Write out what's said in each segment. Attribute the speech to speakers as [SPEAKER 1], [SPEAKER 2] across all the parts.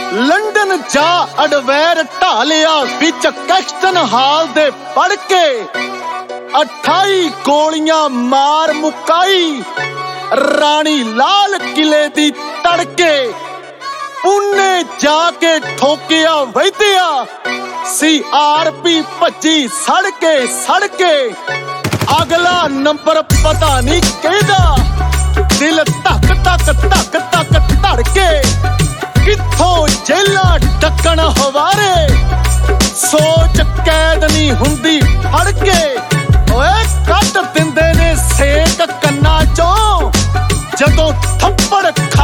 [SPEAKER 1] London ਜਾ ਅਡਵੈਰ ਢਾਲਿਆ ਵਿੱਚ ਕੈਕਸਟਨ ਹਾਲ ਦੇ ਪੜ ਕੇ 28 ਗੋਲੀਆਂ ਮਾਰ ਮੁਕਾਈ ਰਾਣੀ ਲਾਲ ਕਿਲੇ ਦੀ ਤੜਕੇ ਉਹਨੇ ਜਾ ਕੇ ਠੋਕਿਆ ਵੈਦਿਆ CRP ਭੱਜੀ ਸੜ ਕੇ ਅਗਲਾ ਨੰਬਰ ਪਤਾ ਨਹੀਂ ਕਿਹਦਾ ਦਿਲ ਧੱਕ ਧੱਕ ਧੜਕੇ ਕਿੱਥੋਂ ਜੇਲਾਂ ਡੱਕਣ ਹਵਾਰੇ ਸੋਚ ਕੈਦ ਨਹੀਂ ਹੁੰਦੀ ਫੜ ਕੇ ਓਏ ਕੱਢ ਦਿੰਦੇ ਨੇ ਸੇਕ ਕੰਨਾਂ ਚੋਂ ਜਦੋਂ ਥੱਪੜ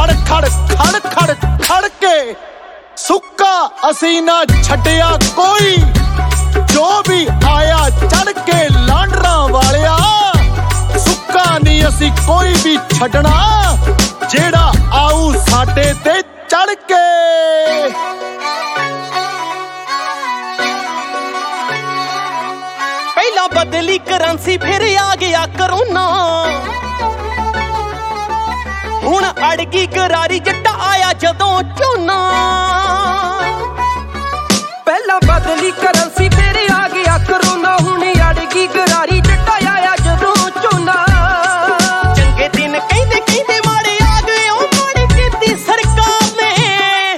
[SPEAKER 1] ਖੜ ਕੇ ਸੁੱਕਾ ਅਸੀਂ ਨਾ ਛੱਡਿਆ ਕੋਈ ਜੋ ਵੀ ਆਇਆ ਚੜ ਕੇ ਲਾਂਡਰਾਂ ਵਾਲਿਆ ਸੁੱਕਾ ਨਹੀਂ ਅਸੀਂ ਕੋਈ ਵੀ ਛੱਡਣਾ ਜਿਹੜਾ ਆਊ ਸਾਡੇ ਤੇ ਚੜ ਕੇ
[SPEAKER 2] ਪਹਿਲਾਂ ਬਦਲੀ ਕਰੰਸੀ ਫਿਰ ਆ ਗਿਆ ਕਰੋਨਾ ਹੁਣ ਅੜ ਗਈ ਗਰਾਰੀ ਜੱਟਾ ਆਇਆ ਜਦੋਂ ਝੋਨਾ
[SPEAKER 3] ਪਹਿਲਾਂ ਬਦਲੀ ਕਰੰਸੀ ਫਿਰ ਆ ਗਿਆ ਕਰੋਨਾ ਹੁਣ ਅੜ ਗਈ ਗਰਾਰੀ ਜੱਟਾ ਆਇਆ ਜਦੋਂ ਝੋਨਾ
[SPEAKER 2] ਚੰਗੇ ਦਿਨ ਕਹਿੰਦੇ ਮਾੜੇ ਆ ਗਏ ਉਹ ਮਾੜੀ ਕੀਤੀ ਸਰਕਾਰ ਨੇ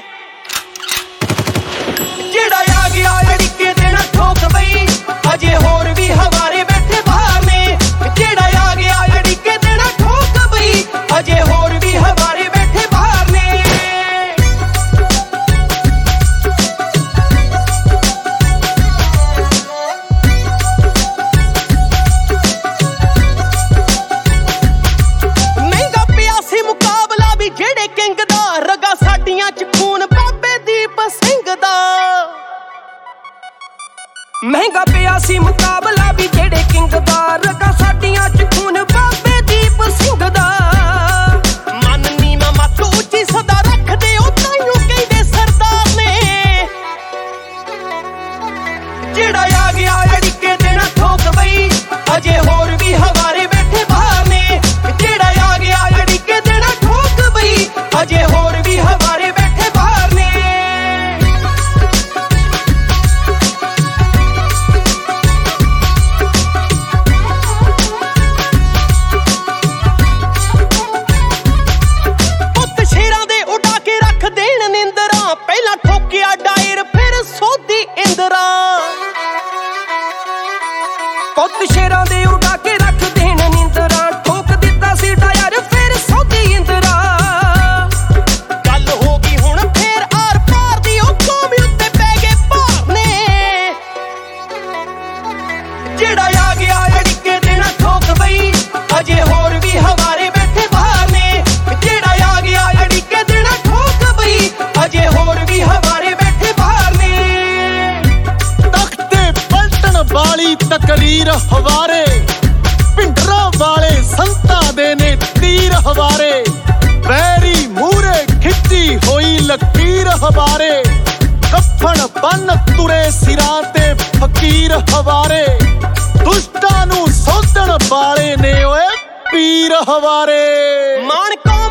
[SPEAKER 2] ਜਿਹੜਾ ਆ ਗਿਆ ਅੜਿੱਕੇ ਦੇਣਾ ਠੋਕ ਬਈ ਅਜੇ ਹੋਰ ਵੀ ਹਵਾਰੇ ਬੈਠੇ ਬਾਹਰ ਨੇ ਜਿਹੜਾ ਆ ਗਿਆ ਅੜਿੱਕੇ ਦੇਣਾ ਠੋਕ ਬਈ ਅਜੇ ਹੋਰ ਵੀ ਹਵਾਰੇ ਬੈਠੇ ਬਾਹਰ ਨੇ ਮਹਿੰਗਾ ਪਿਆ ਸੀ ਮੁਕਾਬਲਾ ਵੀ ਜਿਹੜੇ ਕਿੰਗ ਦਾ ਰਗਾ ਸਾਡੀਆਂ ਚ ਖੂਨ ਬਾਬੇ ਦੀਪ ਸਿੰਘ ਦਾ
[SPEAKER 3] ਮਹਿੰਗਾ ਪਿਆ ਸੀ ਮੁਕਾਬਲਾ ਵੀ ਜਿਹੜੇ ਕਿੰਗ ਦਾ ਰਗਾ ਸਾਡੀਆਂ ਚ ਖੂਨ ਬਾਬੇ ਦੀਪ ਸਿੰਘ ਦਾ
[SPEAKER 2] ਮਨ ਨੀਵਾਂ ਮੱਤ ਉੱਚੀ ਸਦਾ ਰੱਖਦੇ ਉਹ ਤਾਈਓ ਕਹਿੰਦੇ ਸਰਦਾਰ ਨੇ ਜਿਹੜਾ ਆ ਗਿਆ ਅੜਿੱਕੇ ਦੇਣਾ ਠੋਕ ਬਈ ਅਜੇ ਹੋਰ ਵੀ ਹਵਾਰੇ ਬੈਠੇ ਬਾਹਰ ਨੇ ਜਿਹੜਾ ਆ ਗਿਆ ਅੜਿੱਕੇ ਦੇਣਾ ਠੋਕ ਬਈ ਅਜੇ ਹੋਰ ਵੀ ਹਵਾਰੇ ਬੈਠੇ ਬਾਹਰ ਨੇ ਪੁੱਤ ਸ਼ੇਰਾਂ ਦੇ ਉਡਾ ਕੇ ਰੱਖ ਦੇਣ ਨਿੰਦਰਾਂ ਪਹਿਲਾਂ ਠੋਕਿਆ ਡਾਇਰ ਫਿਰ ਸੋਧੀ ਇੰਦਰਾ
[SPEAKER 3] ਪੁੱਤ ਸ਼ੇਰਾਂ ਦੇ ਉਡਾ ਕੇ ਰੱਖ ਦੇਣ ਨਿੰਦਰਾਂ ਠੋਕ ਦਿੱਤਾ ਸੀ ਡਾਇਰ ਫਿਰ ਸੌਦੀ ਇੰਦਰਾ
[SPEAKER 2] ਗੱਲ ਹੋ ਗਈ ਹੁਣ ਫੇਰ ਆਰ ਪਾਰ ਦੀ ਉਹ ਕੌਮ ਉੱਤੇ ਪੈ ਗਏ ਭਾਰ ਨੇ ਜਿਹੜਾ ਆ ਗਿਆ ਅੜਿੱਕੇ ਦੇਣਾ ਠੋਕ ਬਈ ਅਜੇ ਹੋਰ ਵੀ ਹਵਾਰੇ ਬੈਠੇ ਬਾਹਰ ਨੇ ਜਿਹੜਾ ਆ ਗਿਆ ਅੜਿੱਕੇ ਦੇਣਾ ਠੋਕ ਬਈ ਅਜੇ ਹੋਰ ਵੀ ਹਵਾਰੇ ਬੈਠੇ ਬਾਹਰ ਨੇ
[SPEAKER 1] ਤਖਤੇ ਪਲਟਣ ਵਾਲੀ ਤਕਰੀਰ ਹਵਾਰੇ ਭਿੰਡਰਾਂ ਵਾਲੇ ਸੰਤਾਂ ਦੇ ਨੇ ਤੀਰ ਹਵਾਰੇ ਵੈਰੀ ਮੂਰੇ ਖਿੱਚੀ ਹੋਈ ਲਕੀਰ ਹਵਾਰੇ ਕੱਫਣ ਬੰਨ ਤੁਰੇ ਸਿਰਾਂ ਤੇ ਫਕੀਰ ਹਵਾਰੇ ਦੁਸ਼ਟਾਂ ਨੂੰ ਸੋਧਣ ਵਾਲੇ ਨੇ ਓਏ ਪੀਰ ਹਵਾਰੇ
[SPEAKER 2] ਮਾਣ ਕੌਣ